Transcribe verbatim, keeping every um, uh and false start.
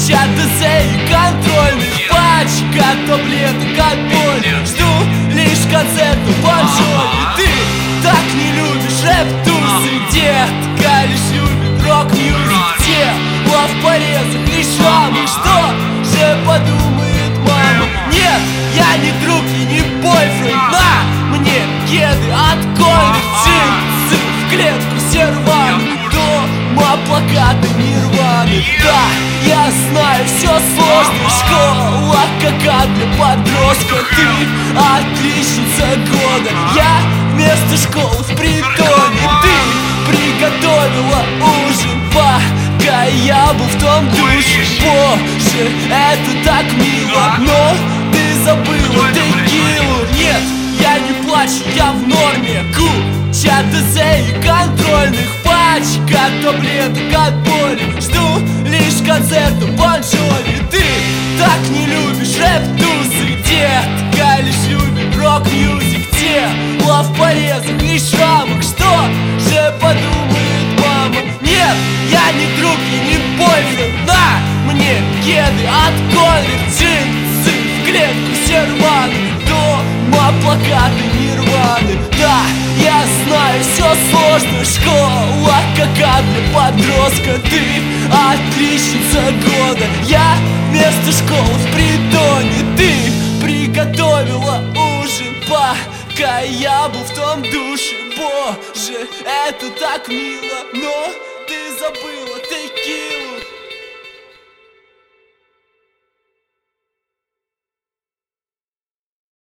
Куча ДЗ и контрольных, пачка таблеток от боли. Жду лишь концерта Бон Джови. Ты так не любишь рэп-тусы, детка лишь любит рок-мьюзик. Тело в порезах и шрамы, что же подумает мама? Нет, я не друг и не бойфренд, на мне кеды от кольных, джинсы в клетку все рваные, дома плакаты Нирваны. Да, я знаю, все сложно, школа какая для подростка. Ты отличница года, я вместо школы в притоне. Ты приготовила ужин, пока я был в том душе. Боже, это так мило, но ты забыла текилу. Нет, я не плачу, я в норме. Куча ДЗ и контрольных, пачка таблеток от боли. Жду лишь концерта Бон Джови. Ты так не любишь рэп-тусы, детка лишь любит рок-мьюзик. Тело в порезах и шрамах, что же подумает мама? Нет, я не друг и не бойфренд, на мне кеды от кольных, джинсы в клетку все рваные, дома плакаты Нирваны. Да, я знаю, все сложно, школа какая для подростка. Ты отличница года, я вместо школы в притоне. Ты приготовила ужин, пока я был в том душе. Боже, это так мило, но ты забыла текилу.